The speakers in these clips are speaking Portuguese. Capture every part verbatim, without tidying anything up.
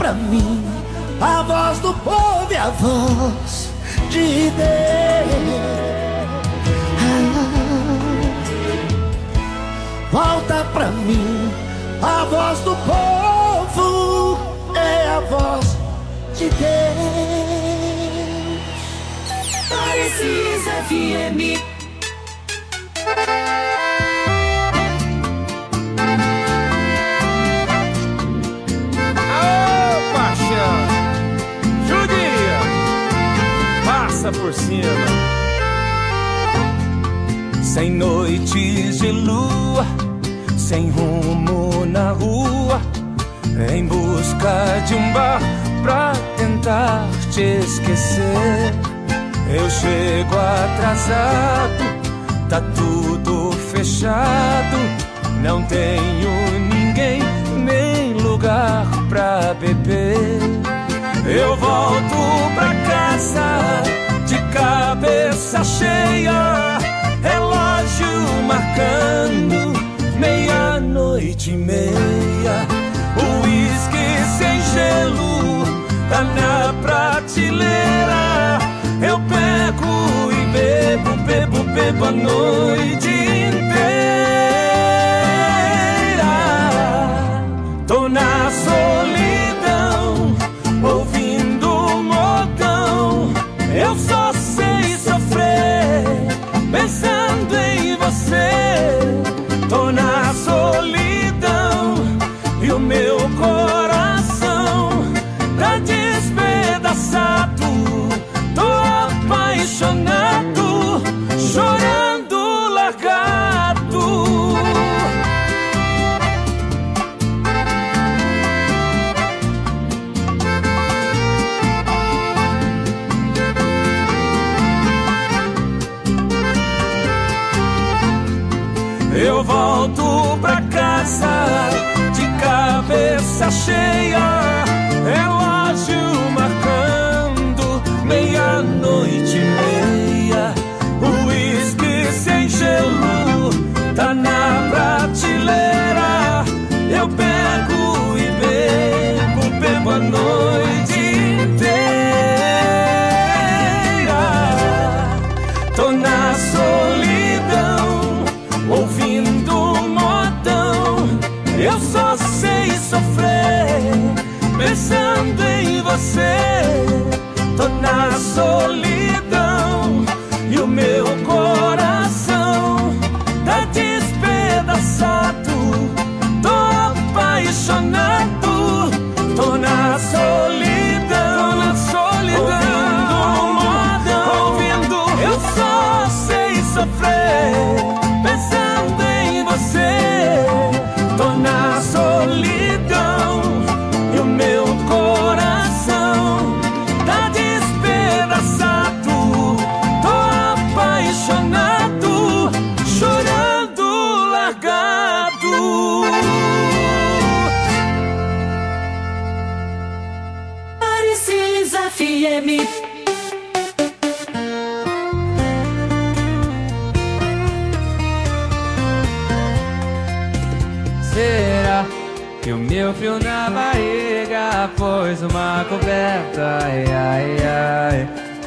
pra mim, a voz do povo é a voz de Deus. Volta pra mim, a voz do povo é a voz de Deus. Parecis F M. Aô, paixão, judia, passa por cima. Sem noites de lua, sem rumo na rua, em busca de um bar pra tentar te esquecer. Eu chego atrasado, tá tudo fechado, não tenho ninguém nem lugar pra beber. Eu volto pra casa de cabeça cheia, relógio marcando meia-noite e meia. O uísque sem gelo tá na prateleira. Eu pego e bebo, bebo, bebo a noite inteira. Tô na solidão, ouvindo um modão. Eu só sei sofrer pensando em você. Tô na solidão e o meu coração tá despedaçado. Tô apaixonado, chorando largado. Eu volto pra casa de cabeça cheia, relógio marcando meia-noite e meia. O uísque sem gelo tá na prateleira. Eu pego e bebo, bebo a noite inteira. Tô na solidão, ouvindo um modão. Eu só sei sofrer pensando em você. Tô na solidão e o meu coração tá despedaçado. Tô apaixonado, tô na solidão, tô na solidão, ouvindo um modão, ouvindo. Eu só sei sofrer pensando em você. Tô na solidão e o meu coração tá despedaçado. Tô apaixonado, chorando largado. Parecis F M. Será que o meu frio na barriga pôs uma coberta? Ai, ai, ai.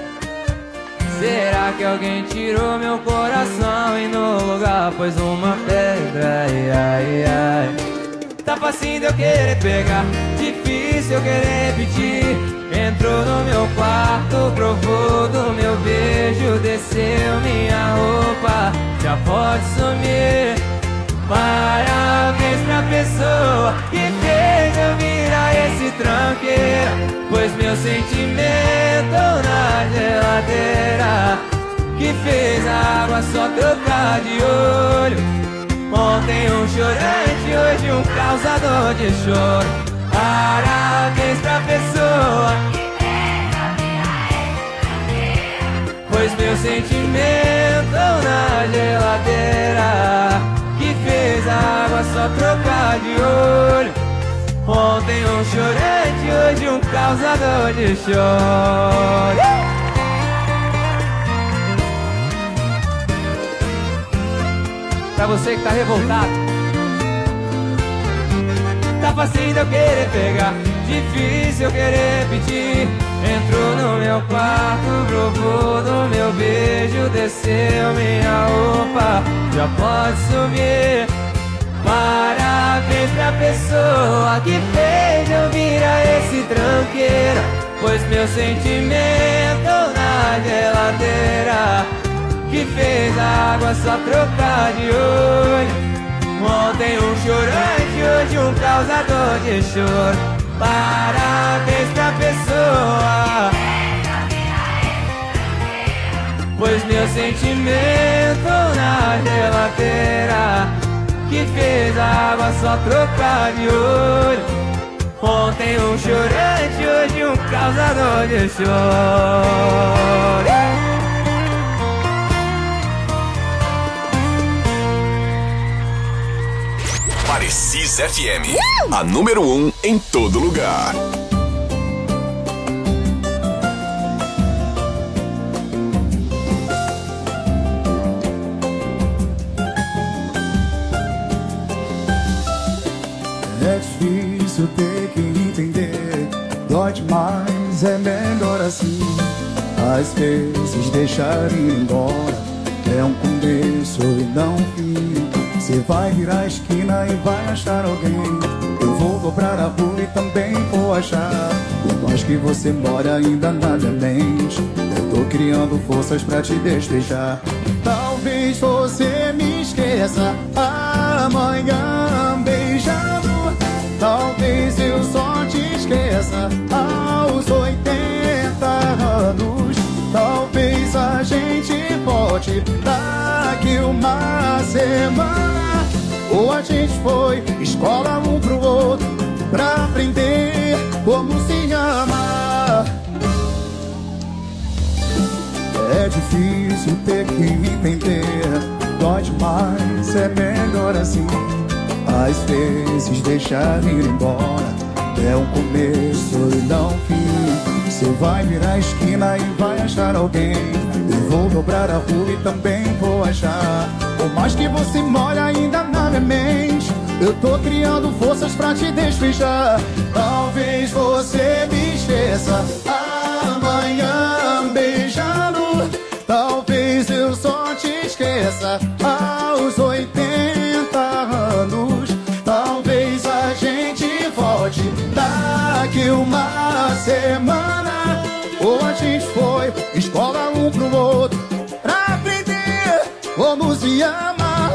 Será que alguém tirou meu coração e no lugar pôs uma pedra? Ai, ai, ai. Tá facinho de eu querer pegar, difícil eu querer repetir. Entrou no meu quarto, provou do meu beijo, desceu minha roupa, já pode sumir. Parabéns pra pessoa que fez eu virar esse tranqueira, pois meu sentimento na geladeira, que fez a água só trocar de olho. Ontem um chorante, hoje um causador de choro. Parabéns pra pessoa que fez eu virar esse tranqueira, pois meu sentimento na geladeira, que fez a água só trocar de olho. Ontem um chorante, hoje um causador de choro. Pra você que tá revoltado, tá facinho de eu querer pegar, difícil eu querer pedir. Entrou no meu quarto, provou do meu beijo, desceu minha roupa, já pode subir. Parabéns pra pessoa que fez eu virar esse tranqueira, pois meu sentimento na geladeira, que fez a água só trocar de olho. Ontem um chorante, hoje um causador de choro. Parabéns pra pessoa, pois meu sentimento na geladeira, que fez a água só trocar de olho. Ontem um chorante, hoje um causador de choro. Parecis F M, a número um em todo lugar. É difícil ter que entender, dói demais, é melhor assim. Às vezes deixar ir embora é um começo e não um fim. Você vai virar a esquina e vai achar alguém, eu vou dobrar a rua e também vou achar. Por mais que você mora ainda na minha mente, eu tô criando forças pra te despejar. Talvez você me esqueça amanhã beijando, talvez eu só te esqueça aos oitenta anos. Talvez a gente volte daqui uma semana, ou a gente foi escola um pro outro pra aprender como se ama. É difícil ter que entender, dói demais, é melhor assim. Às vezes deixar ir embora é um começo e não um fim. Você vai virar a esquina e vai achar alguém, eu vou dobrar a rua e também vou achar. Por mais que você more ainda na minha mente, eu tô criando forças pra te despejar. Talvez você me esqueça amanhã beijando, talvez eu só te esqueça aos oitenta anos. Talvez a gente volte daqui uma semana, ou a gente foi escola um pro outro pra aprender como se ama.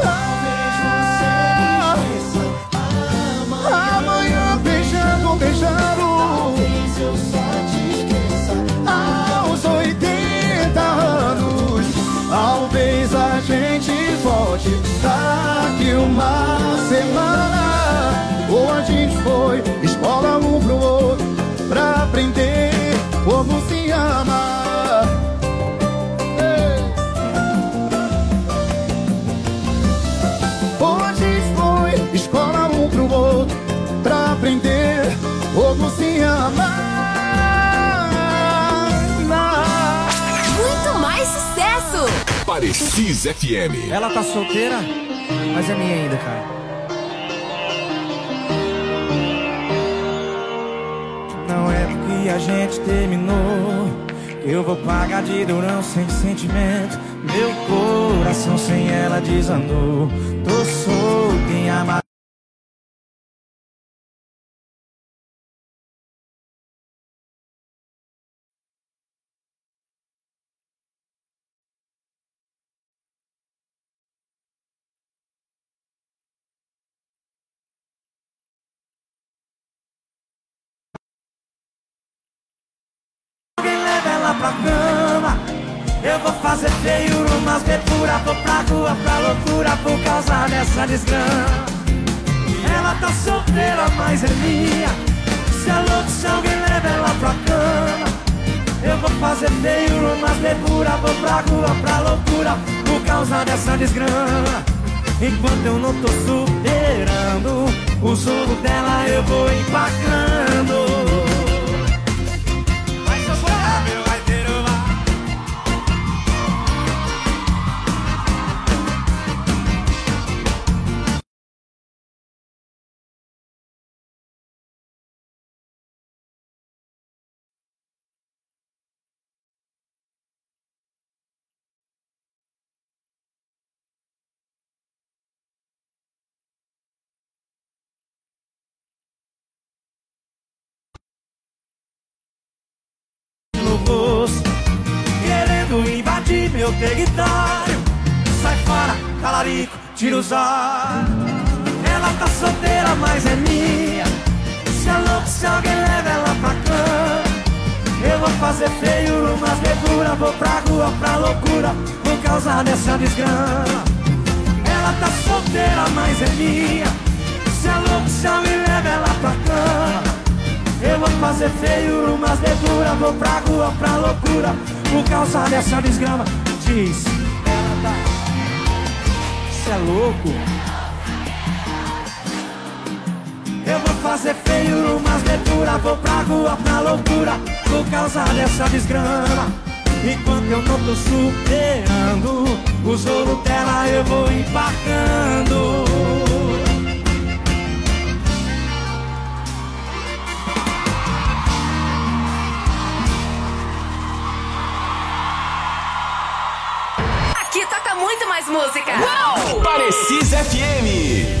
Amanhã beijando, beijando, talvez eu só te esqueça aos oitenta anos. Talvez a gente volte daqui uma semana, ou a gente foi escola um pro outro pra aprender como se ama. Ei. Ou a gente foi escola um pro outro pra aprender como se ama. Muito mais sucesso! Parecis F M. Ela tá solteira, mas é minha ainda, cara. Não é porque a gente terminou que eu vou pagar de durão sem sentimento. Meu coração sem ela desandou. Tô solto em amar. Pra cama, eu vou fazer feio umas bepuras, vou pra rua, pra loucura por causa dessa desgrama. Ela tá solteira, mas é minha. Se é louco, se alguém leva ela pra cama, eu vou fazer feio umas bepuras, vou pra rua, pra loucura por causa dessa desgrama. Enquanto eu não tô superando o jogo dela, eu vou empacando. eu peguitário. Sai fora, talarico, tira os olhos. Ela tá solteira, mas é minha. Se é louco, se alguém leva ela pra cama, eu vou fazer feio, umas leituras. Vou pra rua, pra loucura, por causa dessa desgrama. Ela tá solteira, mas é minha. Se é louco, se alguém leva ela pra cama, eu vou fazer feio, umas leituras. Vou pra rua, pra loucura, por causa dessa desgrama. Diz, ela tá... Cê é louco? Eu vou fazer feio, umas leituras. Vou pra rua, pra loucura, por causa dessa desgrama. Enquanto eu não tô superando, o jogo dela eu vou empacando. Aqui toca muito mais música. Uau! Parecis F M.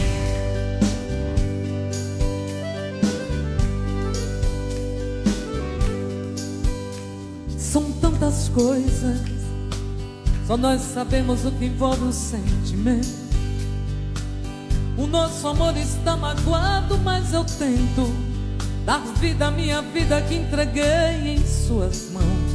São tantas coisas, só nós sabemos o que envolve o sentimento. O nosso amor está magoado, mas eu tento dar vida à minha vida que entreguei em suas mãos.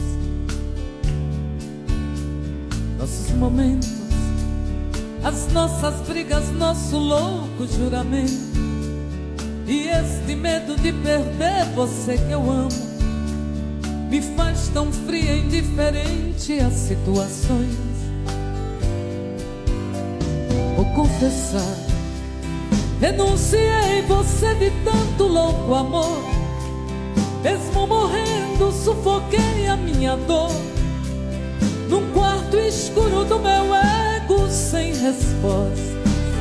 Nossos momentos, as nossas brigas, nosso louco juramento, e este medo de perder você que eu amo me faz tão fria e indiferente às situações. Vou confessar, renunciei você de tanto louco amor. Mesmo morrendo, sufoquei a minha dor num quarto escuro do meu ego sem resposta.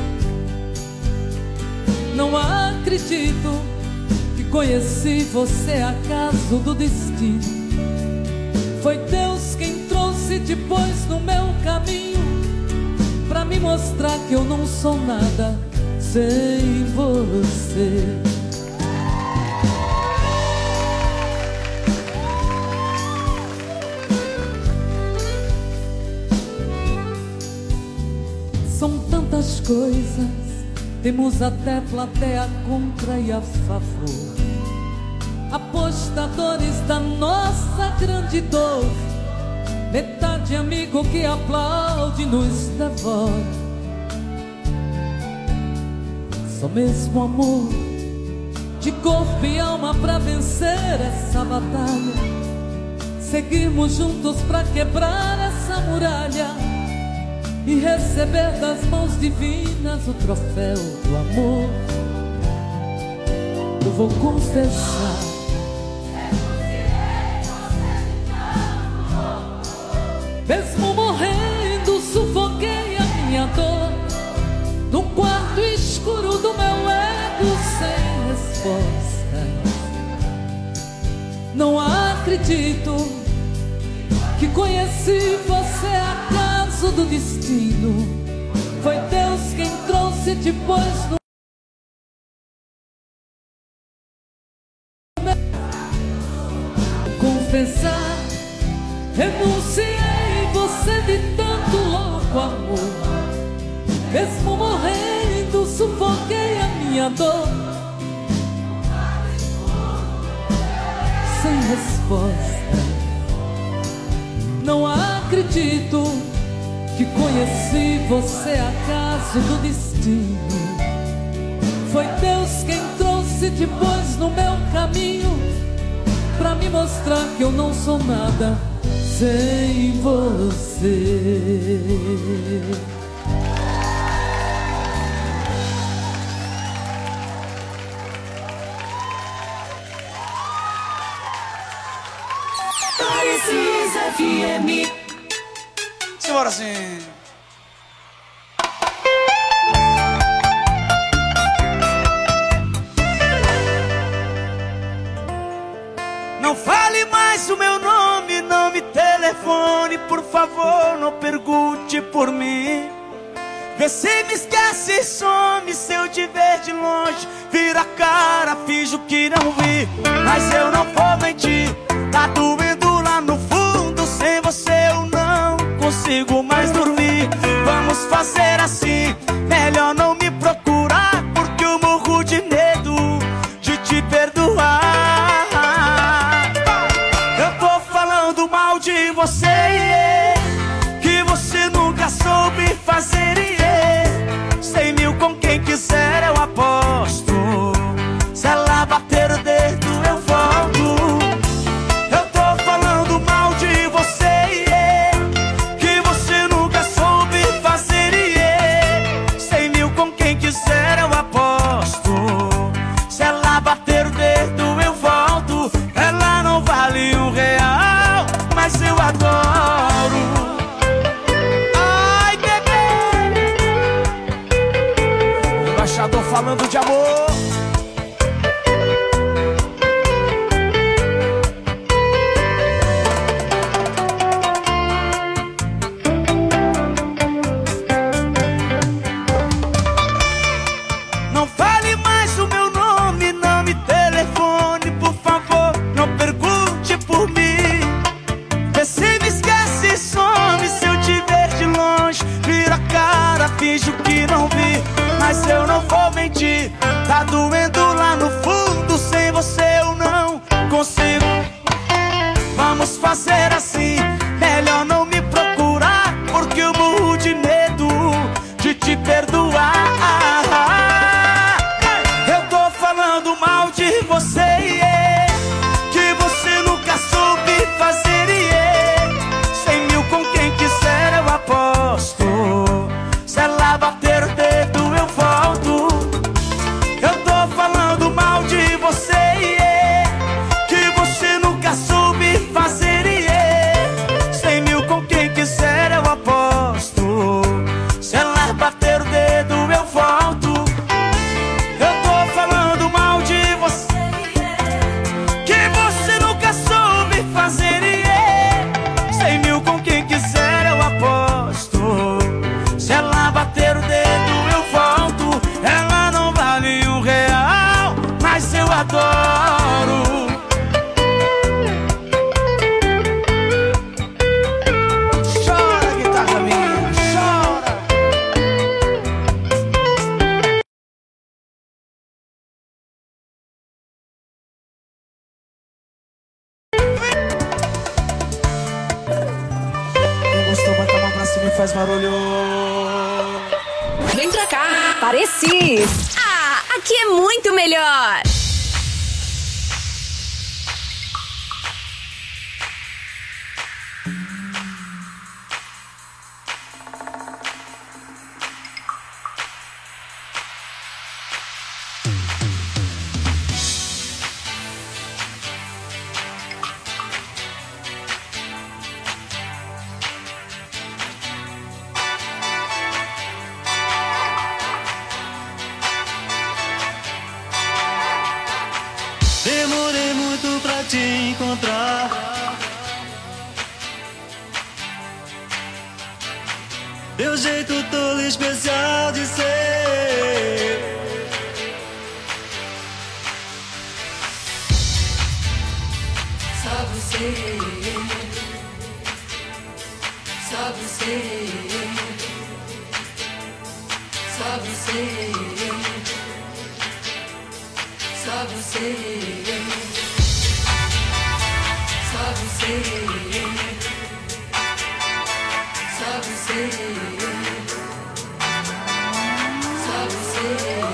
Não acredito que conheci você acaso do destino. Foi Deus quem trouxe depois no meu caminho, pra me mostrar que eu não sou nada sem você. São tantas coisas, temos até plateia contra e a favor, apostadores da nossa grande dor, metade amigo que aplaude e nos devora. Só mesmo amor de corpo e alma pra vencer essa batalha. Seguimos juntos pra quebrar essa muralha e receber das mãos divinas o troféu do amor. Eu vou confessar, mesmo morrendo, sufoquei a minha dor num quarto escuro do meu ego sem resposta. Não acredito que conheci você acaso do destino. Foi Deus quem trouxe depois no confessar, renunciei você de tanto louco amor. Mesmo morrendo, sufoquei a minha dor sem resposta. Não acredito que conheci você acaso do destino. Foi Deus quem trouxe depois no meu caminho, pra me mostrar que eu não sou nada sem você. Parecis F M. Simbora assim. Não fale mais o meu nome, não me telefone, por favor, não pergunte por mim. Vê se me esquece e some, se eu te ver de longe, vira a cara, finjo que não vi. Mas eu não vou mentir, tá doendo lá no fundo, sem você eu não consigo consigo mais dormir. Vamos fazer assim, melhor não me procurar, porque eu morro de medo de te perdoar. Eu tô falando mal de você, yeah, que você nunca soube fazer, yeah. Cem mil com quem quiser eu aposto, se ela bater o dedo eu volto. Eu tô falando mal de você, yeah, que você nunca soube fazer, yeah. Cem mil com quem quiser eu aposto, se ela bater o dedo eu volto. Ela não vale um real, mas eu adoro. Ai, bebê, embaixador falando de amor. Não fale mais o meu nome, não me telefone, por favor, não pergunte por mim. Vê se me esquece e some, se eu te ver de longe, vira a cara, finjo que não vi. Mas eu não vou mentir, tá doendo lá no fundo, sem você eu não consigo. Vamos fazer assim, melhor não me procurar, porque eu morro de medo de te perdoar. Eu tô falando mal de você, yeah, que você nunca soube fazer, yeah. Cem mil com quem quiser eu aposto, se ela bater o dedo eu volto. Eu tô falando mal de você, yeah, que você nunca soube fazer, yeah. Cem mil com quem quiser eu aposto, se ela bater o dedo eu volto. Eu tô falando mal de você, que você nunca soube fazer, yeah. Cem mil com quem quiser eu aposto, se ela bater o dedo eu volto. Ela não vale um real, mas eu adoro. Chora, guitarra minha, chora. Quem gostou, bota a mão pra cima e faz barulho. Vem pra cá, Parecis. Ah, aqui é muito melhor. Demorei muito pra te encontrar. Teu jeito todo especial de ser. Só você, só você, só você, só você, só você, só você, só você.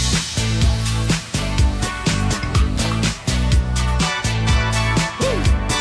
Uh!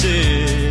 você.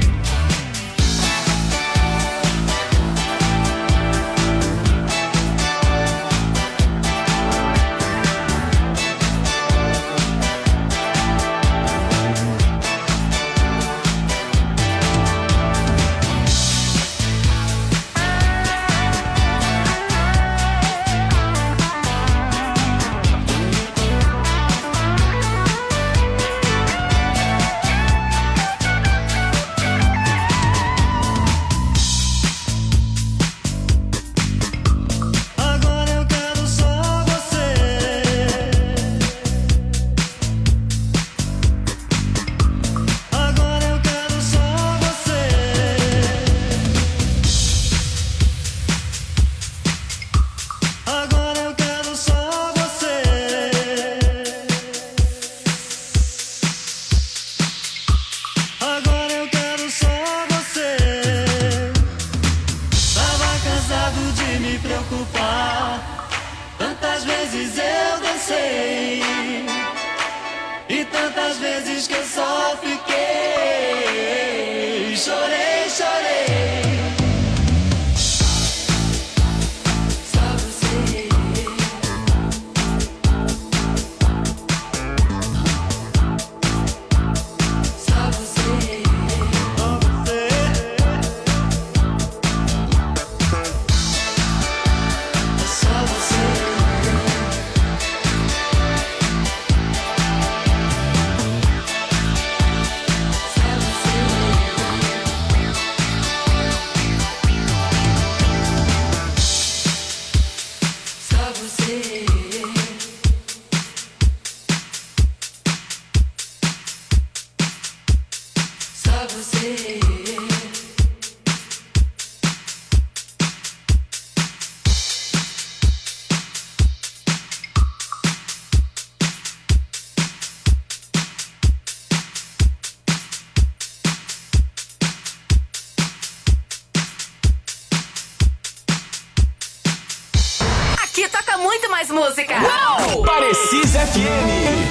Muito mais música. Uau! Parecisa F M.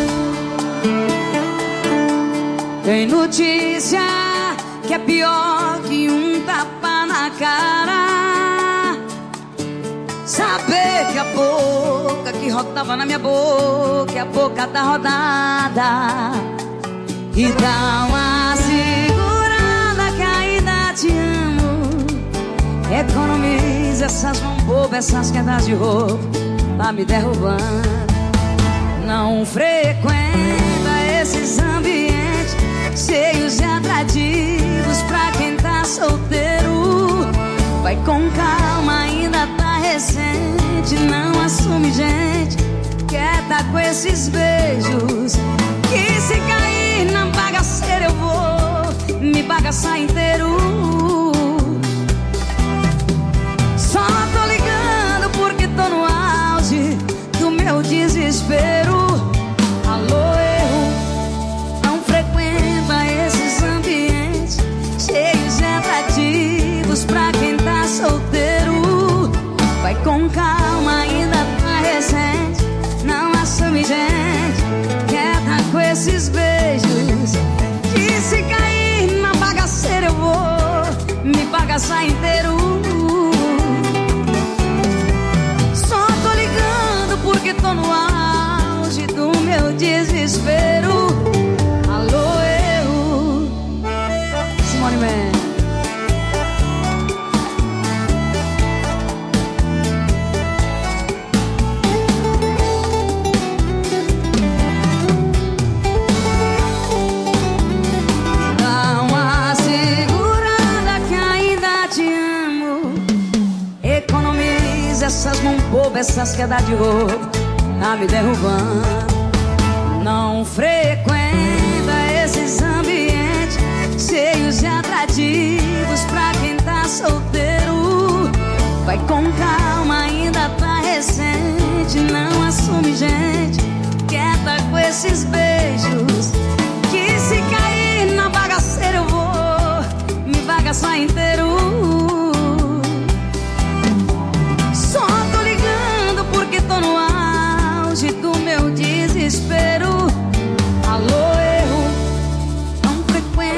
Tem notícia que é pior que um tapa na cara. Saber que a boca que rodava na minha boca é a boca tá rodada. E dá uma segurada que ainda te amo. Economiza essas mãos bobas, essas quedas de roupa, tá me derrubando. Não frequenta esses ambientes cheios de atrativos pra quem tá solteiro. Vai com calma, ainda tá recente. Não assume, gente, quer tá com esses beijos. Que se cair na bagaceira eu vou me bagaçar inteiro. Só tô ligando porque tô no auge do meu desespero. Alô, eu não frequenta esses ambientes cheios de atrativos pra quem tá solteiro. Vai com calma, ainda tá recente. Não assume, gente, quer tá com esses beijos. Que se cair na bagaceira eu vou me bagaçar inteiro. Porque tô no auge do meu desespero. Alô, eu Simone Man. Dá uma segurada que ainda te amo. Economiza essas mãos bobas, essas quedas de roupa, tá me derrubando. Não frequenta esses ambientes cheios de atrativos pra quem tá solteiro. Vai com calma, ainda tá recente. Não assume, gente, quer tá com esses beijos. Que se cair na bagaceira eu vou me bagaçar inteiro. Só tô ligando porque tô no auge do meu desespero. Alô, eu não frequento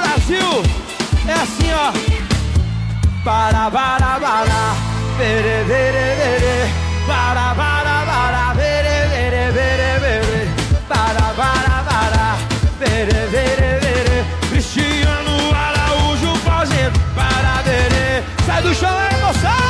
Brasil, é assim, ó. Para, para, para, vere, vere, vere. Para, para, para, vere, vere, vere, vere. Para, para, para, vere, vere, vere. Cristiano Araújo fazendo para, vere. Sai do chão, é emoção.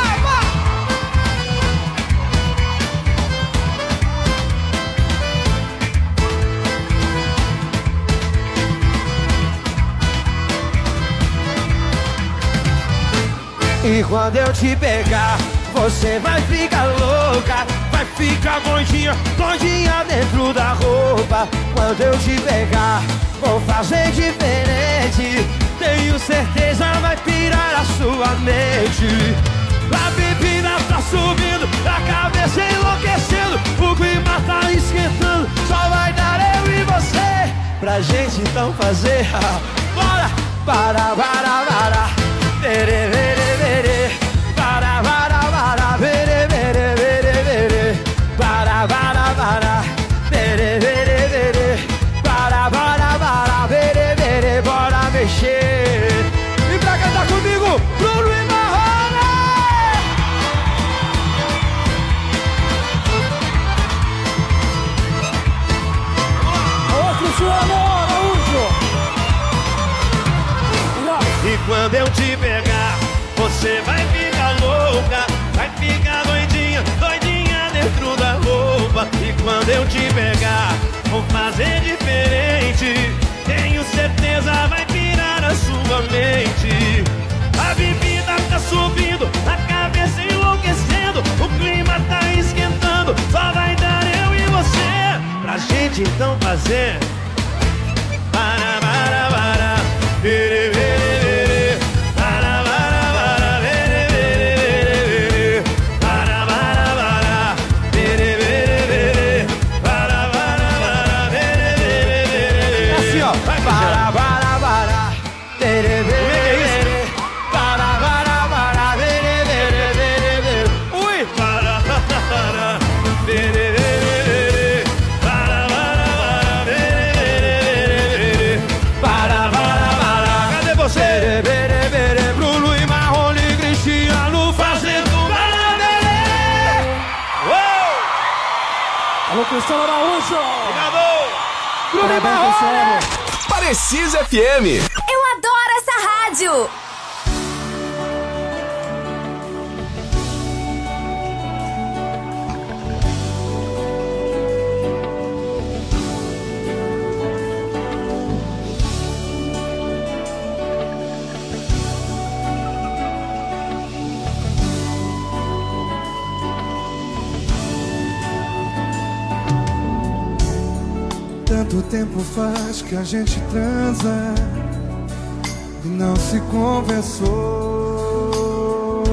E quando eu te pegar, você vai ficar louca. Vai ficar gordinha, gordinha dentro da roupa. Quando eu te pegar, vou fazer diferente. Tenho certeza vai pirar a sua mente. A bebida tá subindo, a cabeça enlouquecendo. O clima tá esquentando, só vai dar eu e você pra gente então fazer. Bora! Para, para, para. Vere, vere, vere. Para, para, para. Vere, vere, vere, vere. Para, para, para. Vere, vere, vere. Para, para, para. Vere, vere. Bora mexer. E pra cantar comigo, Bruno e Marrone. Ô, Cristiano Araújo. E quando eu te pegar, você vai ficar louca. Vai ficar doidinha, doidinha dentro da roupa. E quando eu te pegar, vou fazer diferente. Tenho certeza vai pirar a sua mente. A bebida tá subindo, a cabeça enlouquecendo. O clima tá esquentando, só vai dar eu e você pra gente então fazer. Para, para, para. Vere, vere. Cristiano Araújo! Obrigado! Bruno e Marrone! Precisa F M! Eu adoro essa rádio! Tanto tempo faz que a gente transa e não se conversou.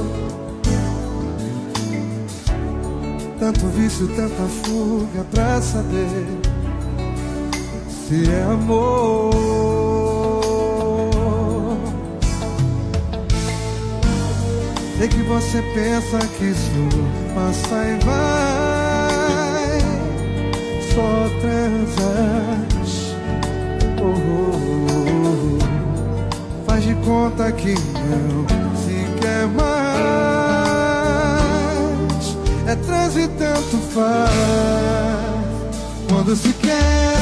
Tanto vício, tanta fuga pra saber se é amor. Sei que você pensa que isso passa e vai, só transas. Oh, oh, oh. Faz de conta que não se quer mais. É trans e tanto faz. Quando se quer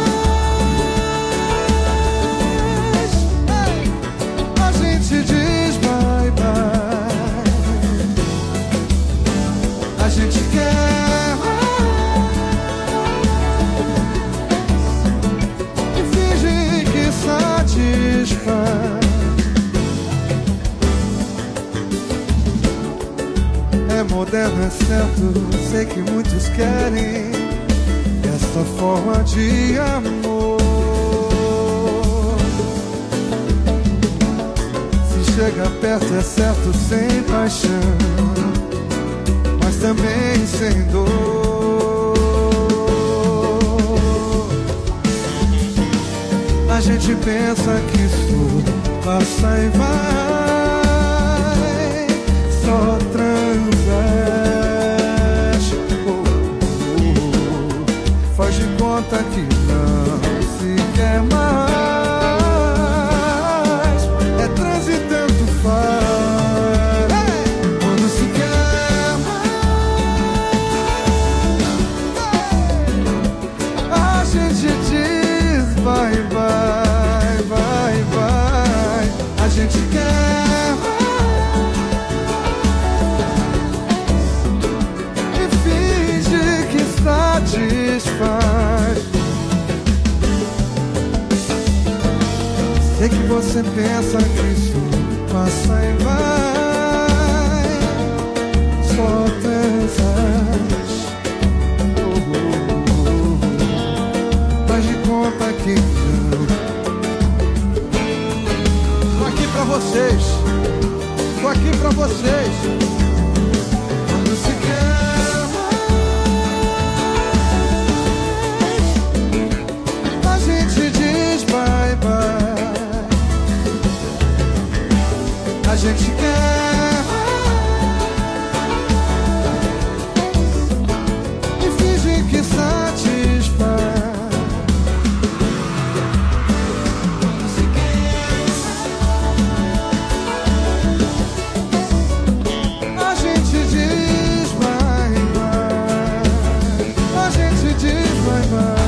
mais, a gente diz bye bye. A gente quer mais e finge que satisfaz. É moderno, é certo, sei que muitos querem essa forma de amor. Se chega perto é certo, sem paixão, mas também sem dor. A gente pensa que isso passa e vai, só transas. Oh, oh, oh. Faz de conta que não se quer mais. Sei que você pensa que isso passa e vai. Só pensas, faz de conta que não. Tô aqui pra vocês, tô aqui pra vocês. Quando se quer, a gente diz bye bye. A gente quer e finge que satisfaz. A gente diz bye bye. A gente diz bye bye.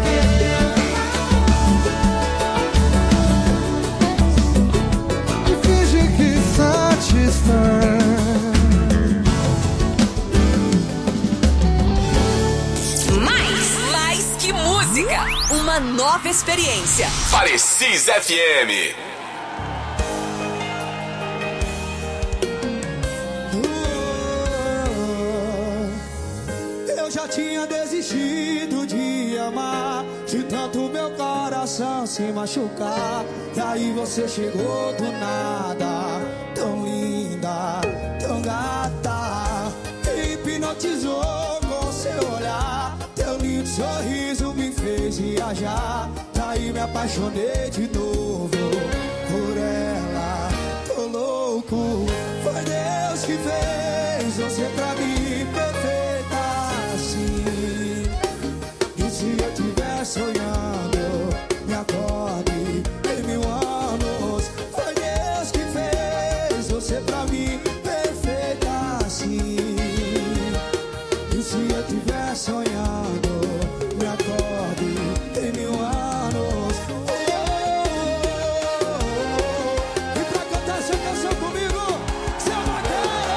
Mais, mais que música. Uma nova experiência. Parecis F M. Eu já tinha desistido de amar, de tanto meu coração se machucar. Daí você chegou do nada, tão linda, tão gata, me hipnotizou com seu olhar. Teu lindo sorriso me fez viajar. Daí me apaixonei de novo por ela, tô louco. Foi Deus que fez você pra mim perfeita assim. E se eu tiver sonhando, me acorde em mil anos. Foi Deus que fez você pra mim perfeita assim. E se eu tiver sonhando, me acorde em mil anos. Oh, oh, oh, oh. E pra cantar essa canção comigo, seu vaqueiro!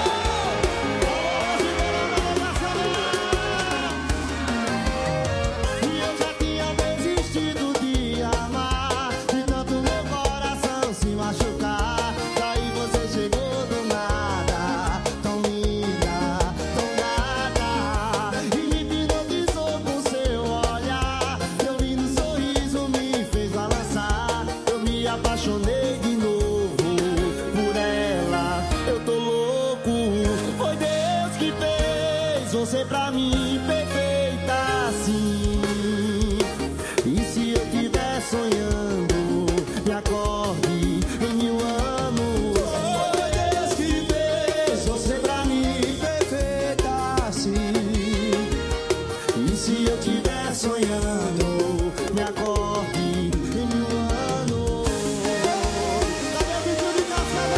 E eu já tinha desistido de amar, de tanto meu coração se machucar. Daí você chegou do nada, tão linda, tão gata, e me hipnotizou com seu olhar. Teu lindo sorriso me fez balançar. Eu me apaixonei de novo por ela, eu tô louco. Foi Deus que fez você pra mim perfeita assim. E se eu tiver sonhando, me acorde em mil anos. Foi Deus que fez você pra mim perfeita assim. E se eu tiver sonhando, me acorde em mil anos. Cadê o vídeo de café?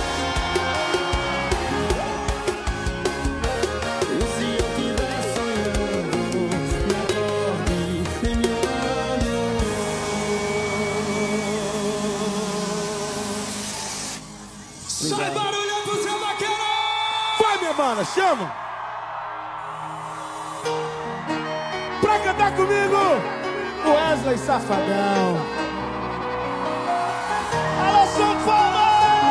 E se eu tiver sonhando, me acorde em mil anos. Sai barulho pro seu vaqueiro! Vai, minha mana, chama! Pra cantar comigo, Wesley Safadão. Alô, São Paulo!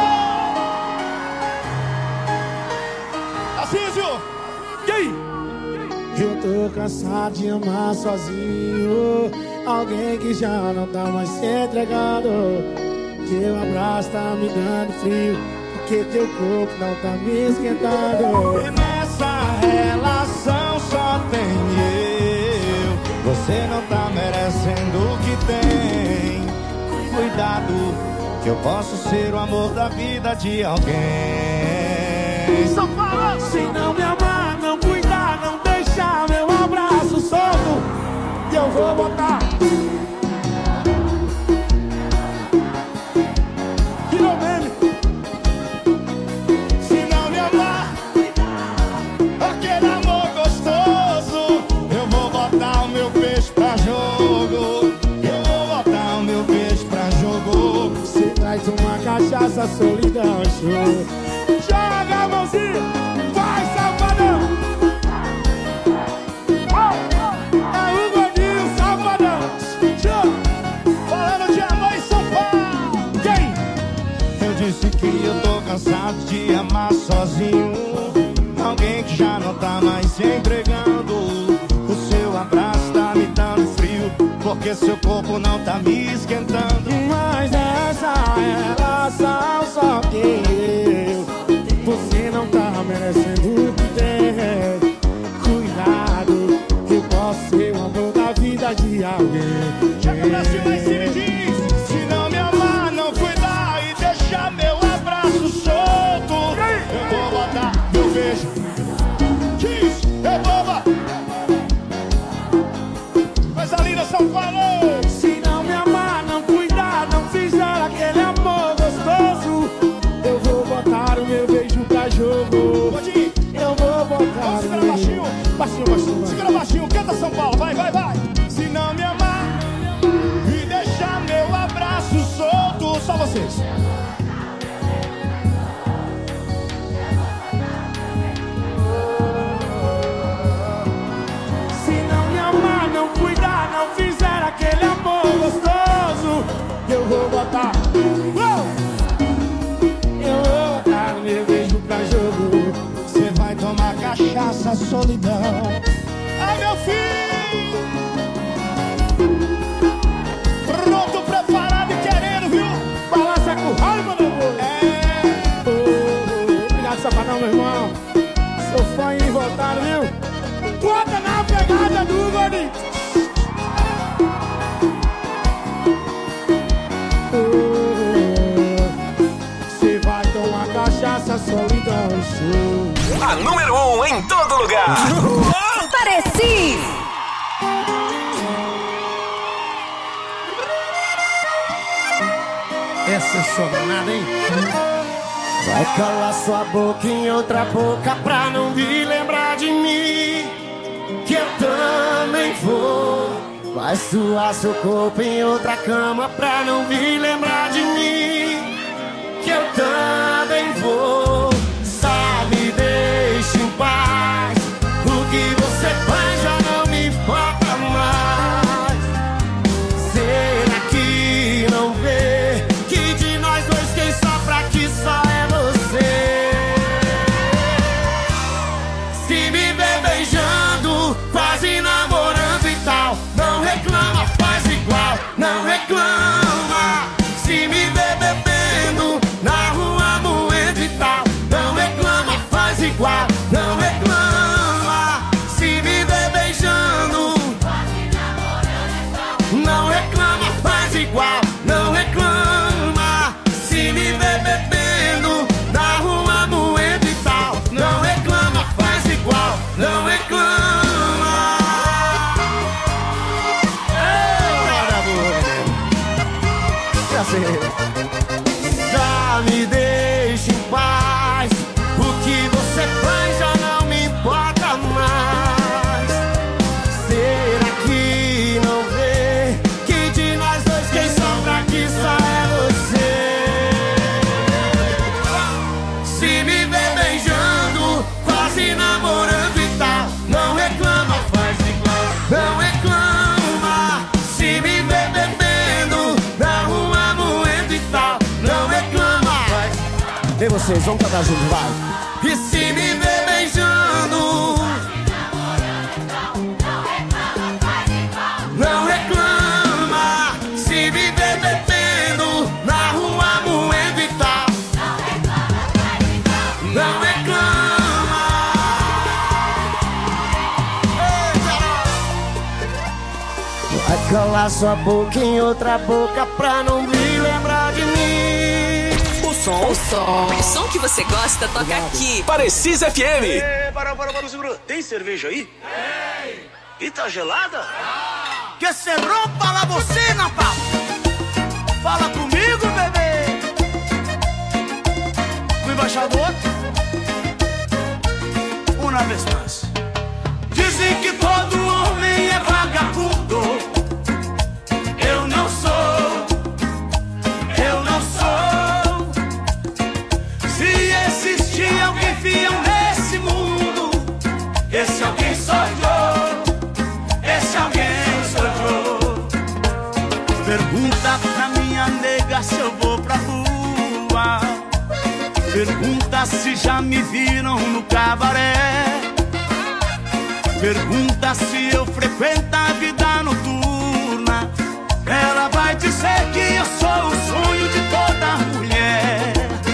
Assísio! E aí? Eu tô cansado de amar sozinho, alguém que já não tá mais se entregando. Teu abraço tá me dando frio, porque teu corpo não tá me esquentando. E nessa relação só tem eu. Você não tá merecendo o que tem. Cuidado, que eu posso ser o amor da vida de alguém. São Paulo! Se não me amar, não cuidar, não deixar meu abraço solto, eu vou botar. Virou meme. Se não me amar, aquele amor gostoso, eu vou botar o meu peixe pra jogo. Eu vou botar o meu peixe pra jogo. Você traz uma cachaça, solidão, show. Joga a mãozinha, vai, safadão. É o gordinho, safadão. Falando de amor em São Paulo. Quem? disse que eu tô cansado de amar sozinho. Alguém que já não tá mais se entregando. O seu abraço tá me dando frio, porque seu corpo não tá me esquentando. Mas essa relação só tem eu. Você não tá merecendo o que tem. Cuidado, eu posso ser o amor da vida de alguém. Chega pra cima e se me diz: se não me amar, não cuidar e deixar meu abraço solto, eu vou botar meu beijo. Diz, eu vou botar. Coisa linda, São Paulo. Se não me amar, não cuidar, não fizer aquele amor gostoso, eu vou botar o meu beijo pra jogo. Pode ir. Eu vou botar. Segura baixinho. Baixinho, baixinho. Segura baixinho. Canta, São Paulo. Vai, vai, vai. Se não me amar e deixar meu abraço solto, só vocês. Se não me amar, não cuidar, não fizer aquele amor gostoso, eu vou botar. Uou! Eu vou botar meu beijo pra jogo. Você vai tomar cachaça, solidão. Ai, meu filho! Pronto, preparado e querendo, viu? Balança com raiva, meu amor. É. Oh, oh. Obrigado, Safanão, meu irmão. Sou fã e voltado, viu? Bota na pegada do gordinho. Você oh, vai tomar cachaça, solidão, show. A número um em todo lugar. Pareci! Essa é só danada, hein? Vai calar sua boca em outra boca pra não me lembrar de mim, que eu também vou. Vai suar seu corpo em outra cama pra não me lembrar de mim, que eu também vou. Sabe, deixe em paz. O que você faz já não me importa mais. Será que não vê que de nós dois quem sofre aqui só é você? Se me vê beijando, quase namorando e tal, não reclama, faz igual, não reclama. Se me vê bebendo na rua moendo e tal, não reclama, faz igual, não reclama. Se me vê beijando, não reclama, faz igual, não reclama. Se me vê bebendo na rua moendo e tal, não reclama, faz igual, não reclama. Já me deixa em paz. O que você faz já não me importa mais. Será que não vê que de nós dois quem sofre aqui só é você? Se me vê beijando, quase namorando e tal, não reclama, faz igual, não reclama. Se me vê bebendo na rua moendo e tal, não reclama. E vocês, vamos cantar junto, vai. E se me vê beijando, não reclama. Se me vê bebendo na rua moendo e tal, não reclama. Vai calar sua boca em outra boca pra não me lembrar de mim. O som, O som, o som que você gosta toca aqui. Parecis F M. Ê, para, para, para, segura. Tem cerveja aí? Tem. E tá gelada? Que se rompa la bocina, papo. Fala comigo, bebê. O embaixador. Uma vez mais. Dizem que todo homem é vagabundo. Eu não sou. Eu não sou. Se existir alguém fiel nesse mundo, esse alguém sou eu. Esse alguém sou eu. Pergunta pra minha nega se eu vou pra rua. Pergunta se já me viram no cabaré. Pergunta se eu frequento a vida noturna. Ela vai dizer que eu sou o sonho de toda mulher.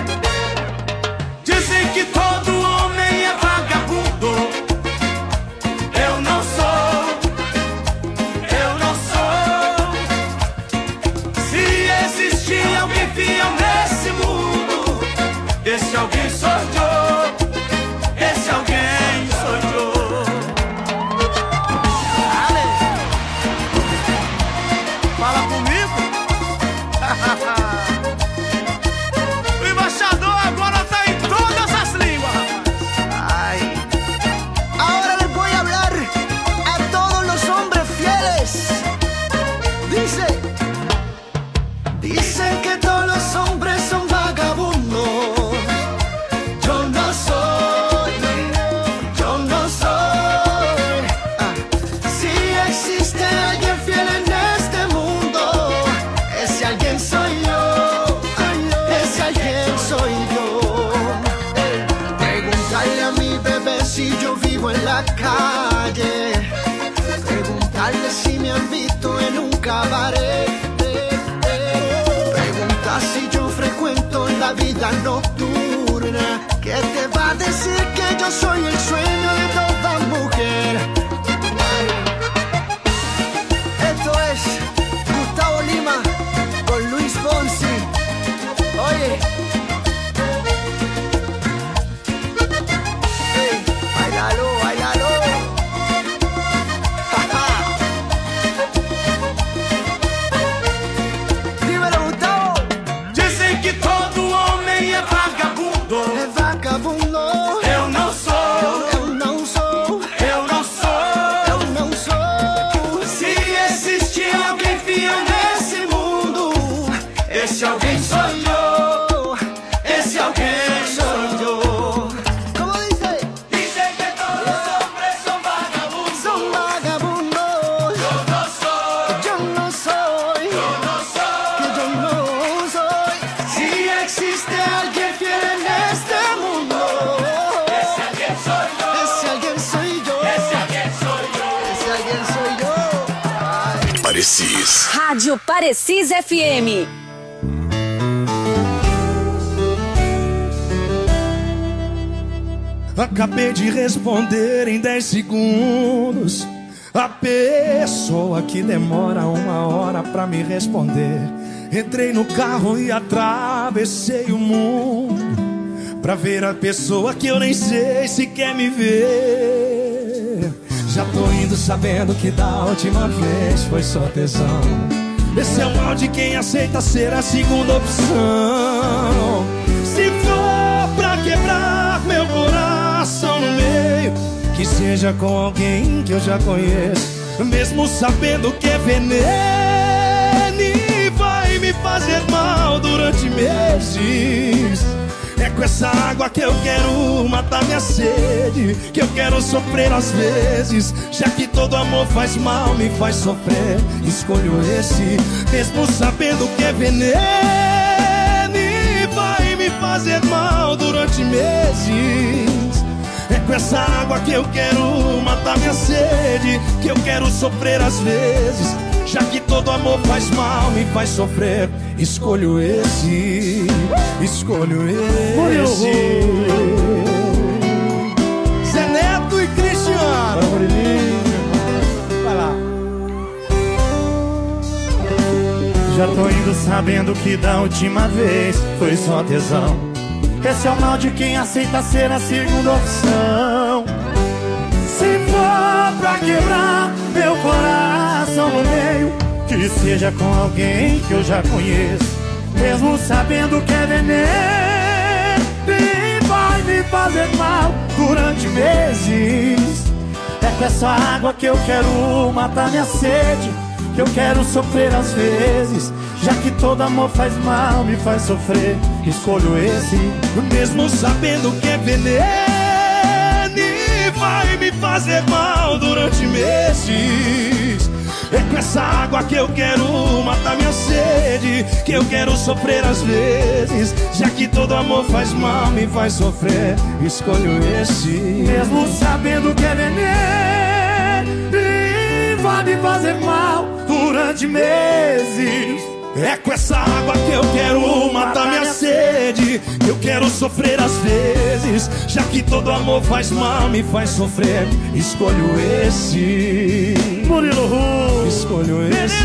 Dizem que todo homem é vagabundo. Eu não sou, eu não sou. Se existir alguém fiel nesse mundo, esse alguém sou eu. Esse alguém sou eu. Fala comigo. O embaixador agora tá em todas as línguas. Ay. Ahora les voy a hablar a todos los hombres fieles. Dice, dicen que todos los hombres son vagabundos. Yo no soy, yo no soy. Ah. Si existe alguien fiel en este mundo, ese alguien soy yo. Ese alguien soy yo. Preguntarle a mi bebé si yo vivo en la calle. Preguntarle si me han visto en un cabaret. Preguntar si yo frecuento la vida nocturna. ¿Qué te va a decir que yo soy el sueño de toda mujer? Esto es Gustavo Lima con Luis Fonsi. Oye. Hey, bailalo, bailalo. Dímelo, Gustavo. Dizem que todo homem é vagabundo. Es vagabundo. Eu não sou, Eu não sou. eu não sou. Eu não sou. Se existir alguém fiel nesse mundo, esse alguém sou eu. Esse alguém sou eu. ¿Cómo dice? Dizem que todos os hombres são vagabundos. Son vagabundos. Eu não sou, Yo no soy. eu não sou. Que yo no soy. Se existe alguém fiel neste mundo, esse alguém sou eu. Ese alguien soy yo. Esse alguém sou eu. Ese alguien soy yo. Ay. Parecis. Rádio Parecis F M. Acabei de responder em dez segundos. A pessoa que demora uma hora pra me responder. Entrei no carro e atravessei o mundo pra ver a pessoa que eu nem sei se quer me ver. Já tô indo sabendo que da última vez foi só tesão. Esse é o mal de quem aceita ser a segunda opção. Se for pra quebrar meu coração no meio, que seja com alguém que eu já conheço, mesmo sabendo que é veneno e vai me fazer mal durante meses. É com essa água que eu quero matar minha sede, que eu quero sofrer às vezes, já que todo amor faz mal, me faz sofrer. Escolho esse, mesmo sabendo que é veneno e vai me fazer mal durante meses. É com essa água que eu quero matar minha sede, que eu quero sofrer às vezes, já que todo amor faz mal, me faz sofrer. Escolho esse, escolho esse. Zé Neto e Cristiano. Vai lá. Já tô indo sabendo que da última vez foi só tesão. Esse é o mal de quem aceita ser a segunda opção. Se for pra quebrar meu coração no meio, que seja com alguém que eu já conheço, mesmo sabendo que é veneno e vai me fazer mal durante meses. É com essa água que eu quero matar minha sede, que eu quero sofrer às vezes, já que todo amor faz mal, me faz sofrer. Escolho esse, mesmo sabendo que é veneno veneno vai me fazer mal durante meses. É com essa água que eu quero matar minha sede, que eu quero sofrer às vezes. Já que todo amor faz mal, me faz sofrer, escolho esse. Mesmo sabendo que é veneno e vai me fazer mal durante meses. É com essa água que eu quero matar minha sede, que eu quero sofrer às vezes. Já que todo amor faz mal, me faz sofrer, escolho esse. Murilo Ru, escolho esse.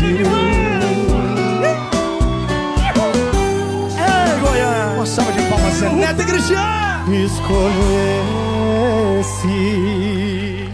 Ei, Goiânia, uma salva de palmas, Zé Neto e Cristiano. Escolho esse.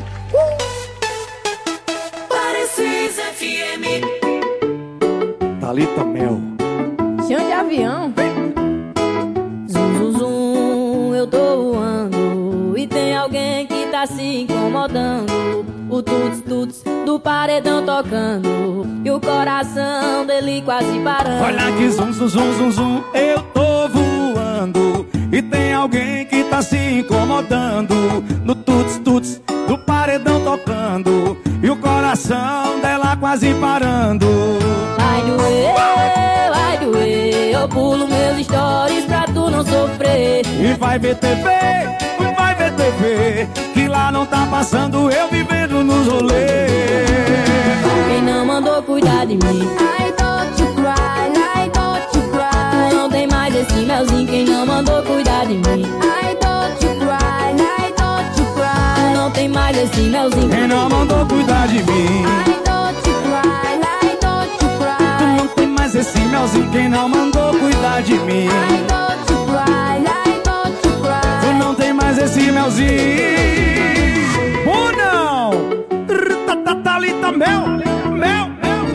Parecis F M. Thalita Mel. Chão de avião. Zum, zum, zum, eu tô voando e tem alguém que tá se incomodando. O tuts, tuts do paredão tocando e o coração dele quase parando. Olha que zum, zum, zum, zum, zum, eu tô voando e tem alguém que tá se incomodando. No tuts, tuts do paredão tocando e o coração dela quase parando. Vai doer, vai doer, eu pulo meus stories pra tu não sofrer. E vai ver T V, vai ver T V, que lá não tá passando eu vivendo nos rolês. Quem não mandou cuidar de mim, I don't you cry, I don't you cry. Tu não tem mais esse melzinho, quem não mandou cuidar de mim, I don't you cry, I don't you cry. Tu não tem mais esse melzinho, quem não mandou cuidar de mim, I don't you cry, I don't you cry. Tu não tem mais esse melzinho, quem não mandou cuidar de mim, I don't you cry, I don't you cry. Tu não tem mais esse melzinho. Ou não? Thalita Mel, Mel, Mel.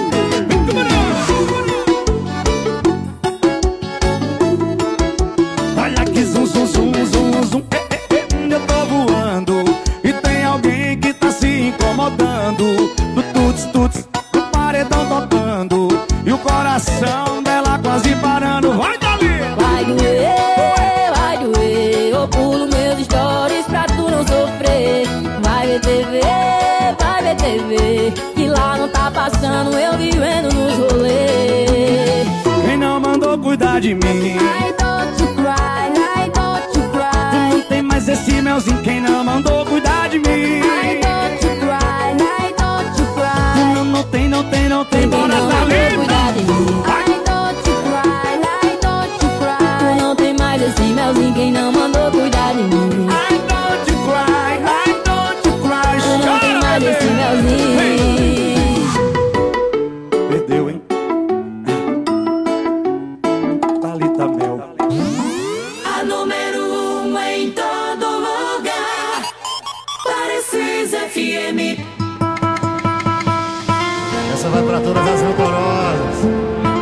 Olha que zum, zum, zum, zum, zum. Eu tô voando e tem alguém que tá se incomodando. Do tuts, tuts, do paredão tocando e o coração dela quase parando. Vai, Thalita! Vai doer, vai doer, eu pulo meus stories pra tu não sofrer. Vai ver T V, vai ver T V, que lá não tá passando eu vivendo nos rolês. Quem não mandou cuidar de mim, I don't you cry, I don't you cry. Tu não tem mais esse melzinho, quem não mandou cuidar de mim, I don't you cry, I don't you cry. Tu não, não tem, não tem, não tem. Quem não Bora, mandou Thalita! cuidar de mim, I don't you cry, I don't you cry. Tu não tem mais esse melzinho, quem não mandou cuidar de mim, I don't you cry, I don't you cry. tu não tem mais esse melzinho. Perdeu, hein? Thalita Mel. A número um em todo lugar. Parecis F M. Essa vai pra todas as rancorosas.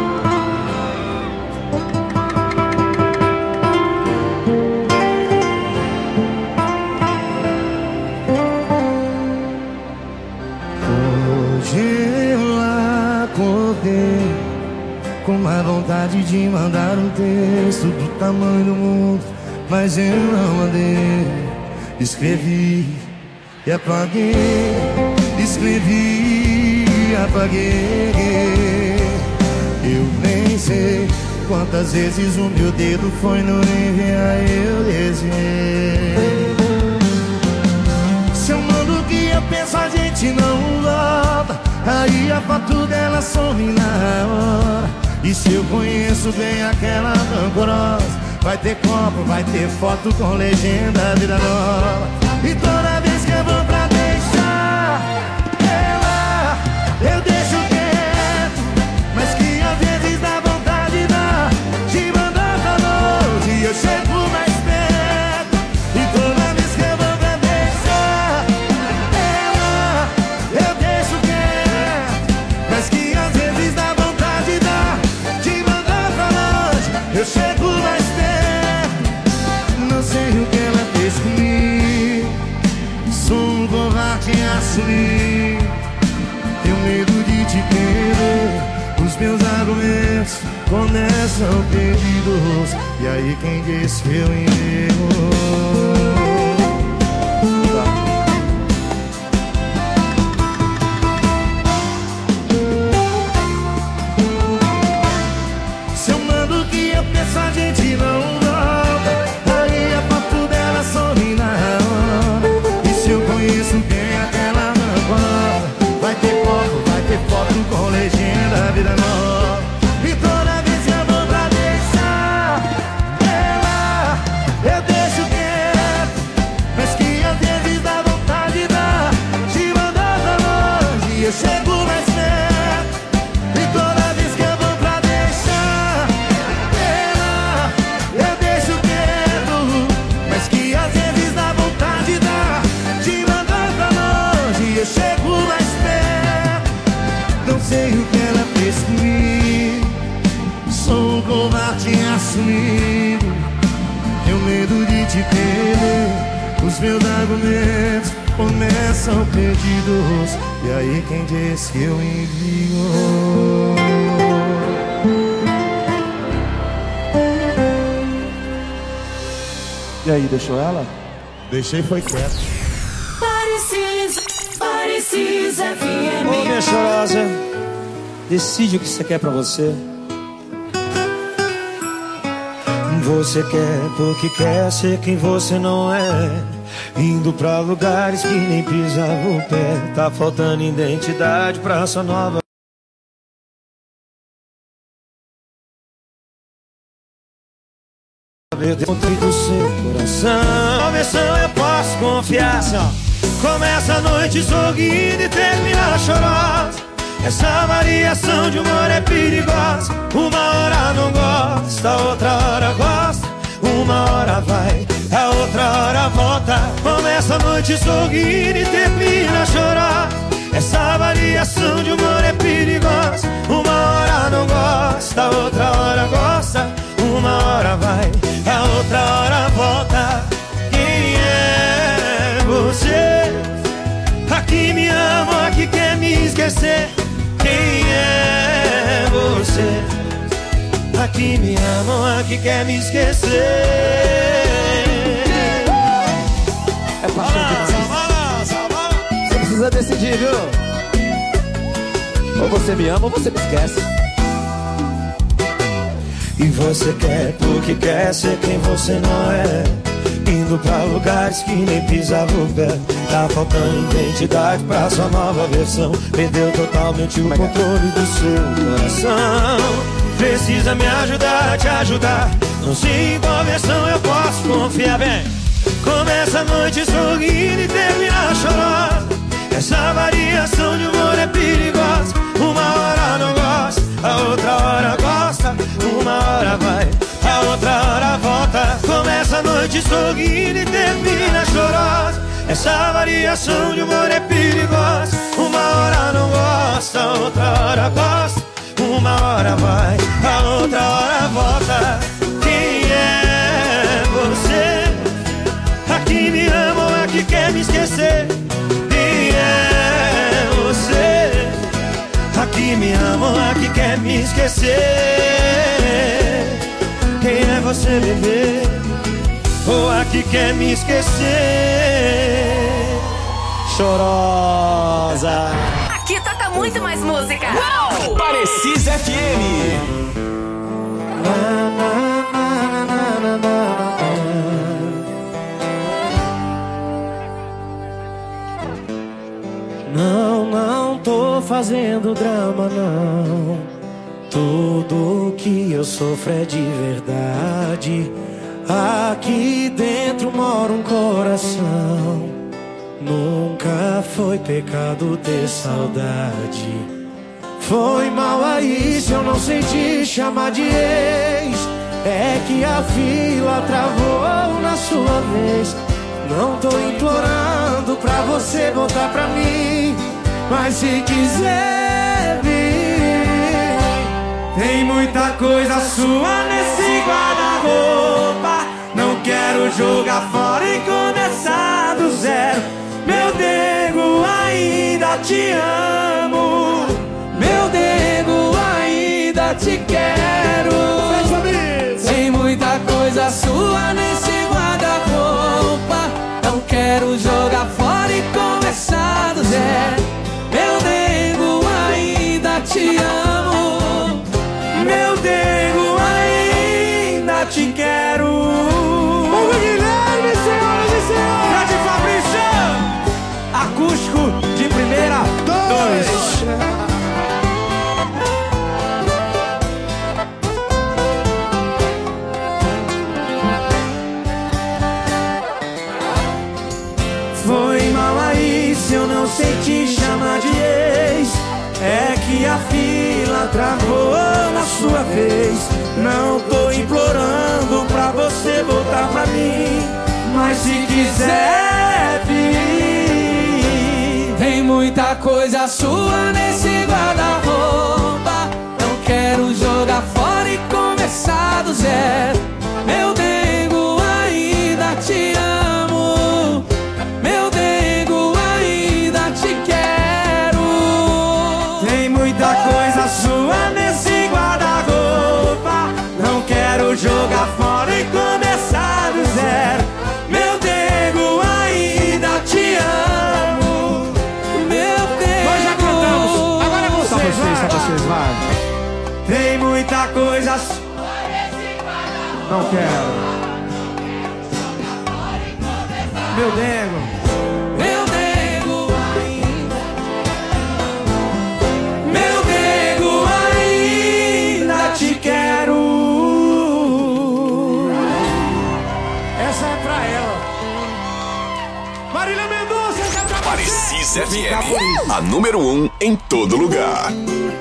Com uma vontade de mandar um texto do tamanho do mundo, mas eu não mandei. Escrevi e apaguei, escrevi e apaguei. Eu nem sei quantas vezes o meu dedo foi no enviar, eu desenhei. Se eu mando o que eu penso, a gente não volta. Aí a foto dela some na hora. E se eu conheço bem aquela rancorosa, vai ter copo, vai ter foto com legenda vida nova. E toda vez que eu vou pra deixar ela, eu deixo quieto, mas que às vezes dá vontade dá de mandar pra longe e eu chego mais perto. E toda vez que eu vou pra deixar ela, eu deixo quieto, mas que às vezes dá vontade dá de mandar pra longe, eu chego mais perto. Não sei o que ela fez comigo, sou um covarde a assumir. Tenho medo de te perder, os meus argumentos começam perdidos. E aí quem disse que eu erro? eu penso a gente não volta. Aí a foto dela some na hora. E se eu conheço quem aquela não gosta? Vai ter foto, vai ter foto com legenda, vida nova. E toda vez que eu vou pra deixar ela, eu deixo quieto. Mas que às vezes dá vontade de dar, te mandar pra longe e eu chego mais perto. E toda vez que eu vou pra deixar ela, eu deixo quieto. Mas que às vezes dá vontade de dar, te mandar pra longe e eu chego mais perto. Não sei o que ela fez comigo, sou um covarde assumido. Tenho medo de te perder, os meus argumentos começam perdidos. E aí quem disse que eu envio? E aí, deixou ela? Deixei, foi quieto. Parecis, Parecis F M. Ô, minha chorosa, decide o que você quer pra você. Você quer porque quer ser quem você não é, indo pra lugares que nem pisava o pé. Tá faltando identidade pra sua nova. Dentro do seu coração, a versão eu posso confiar assim, ó. Começa a noite sorrindo e termina chorosa. Essa variação de humor é perigosa. Uma hora não gosta, outra hora gosta. Uma hora vai, a outra hora volta. Começa a noite sorrindo e termina chorosa. Essa variação de humor é perigosa. Uma hora não gosta, outra hora gosta. Uma hora vai, a outra hora volta. Quem é você? Aqui me ama, aqui quer me esquecer. Quem é você? Aqui me ama, aqui quer me esquecer. É paixão demais. Você precisa decidir, viu? Ou você me ama ou você me esquece. E você quer porque quer ser quem você não é, indo pra lugares que nem pisava o pé. Tá faltando identidade pra sua nova versão. Perdeu totalmente o controle do seu coração. Precisa me ajudar, te ajudar. Não sei em qual versão eu posso confiar bem. Começa a noite sorrindo e termina chorosa. Essa variação de humor é perigosa. Uma hora não gosta, a outra hora gosta. Uma hora vai, a outra hora volta. Começa a noite sorrindo e termina chorosa. Essa variação de humor é perigosa. Uma hora não gosta, a outra hora gosta. Uma hora vai, a outra hora volta. Quem é você? Aqui me ama ou aqui quer me esquecer? Quem é você? Aqui me ama ou aqui quer me esquecer? Quem é você, bebê? Ou aqui quer me esquecer? Chorosa. Aqui toca muito mais música. Uau! Parecis F M. Não, não tô fazendo drama, não. Tudo que eu sofro é de verdade. Aqui dentro mora um coração. Nunca foi pecado ter saudade. Foi mal aí se eu não senti chamar de ex. É que a fila travou na sua vez. Não tô implorando pra você voltar pra mim, mas se quiser vir, tem muita coisa sua nesse guarda-roupa. Não quero jogar fora e começar do zero. Meu nego, ainda te amo. Meu nego, ainda te quero. Tem muita coisa sua nesse guarda-roupa. Não quero jogar fora e começar do zero. Meu nego, ainda te amo. Meu nego, ainda ainda te quero. Vamos, Guilherme, senhoras e senhores. Grande Fabrício. Acústico de primeira. Dois. Dois. Foi mal aí se eu não sei te chamar de ex. É que a fila travou na sua vez. Não tô implorando pra você voltar pra mim, mas se quiser vir, tem muita coisa sua nesse guarda-roupa. Não quero jogar fora e começar do zero. Meu dengo, ainda te amo. Meu dengo, ainda te quero. Tem muita coisa sua nesse guarda-roupa. Não quero jogar fora e começar do zero. Meu dengo, ainda te amo. Meu dengo. Nós já cantamos. Agora é vocês, Só vocês, vai. só vocês, vai. Tem muita coisa sua. Não quero. Meu dengo. Meu dengo, Meu dengo, ainda te quero. Essa é pra ela. Marília Mendonça, essa é pra você. Parecis F M, a número um em todo lugar.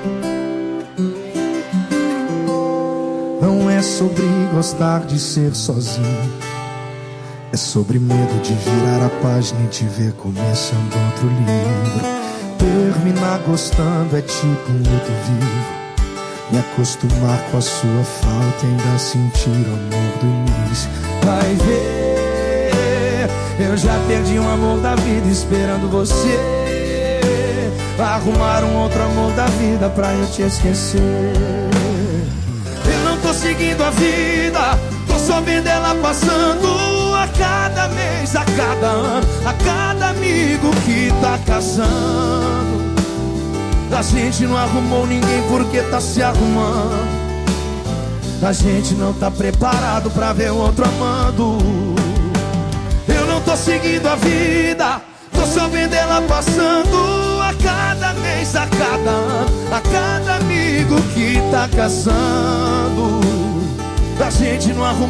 Não é sobre gostar de ser sozinho, é sobre medo de virar a página e te ver começando outro livro. Terminar gostando é tipo um luto vivo. Me acostumar com a sua falta e ainda sentir o amor do início. Vai ver, eu já perdi um amor da vida esperando você. Arrumar um outro amor da vida pra eu te esquecer. Eu não tô seguindo a vida, tô só vendo ela passando. A cada mês, a cada ano, a cada amigo que tá casando. A gente não arrumou ninguém porque tá se arrumando. A gente não tá preparado pra ver o outro amando. Eu não tô seguindo a vida, tô só vendo ela passando. A cada mês, a cada ano, a cada amigo que tá casando. A gente não arrumou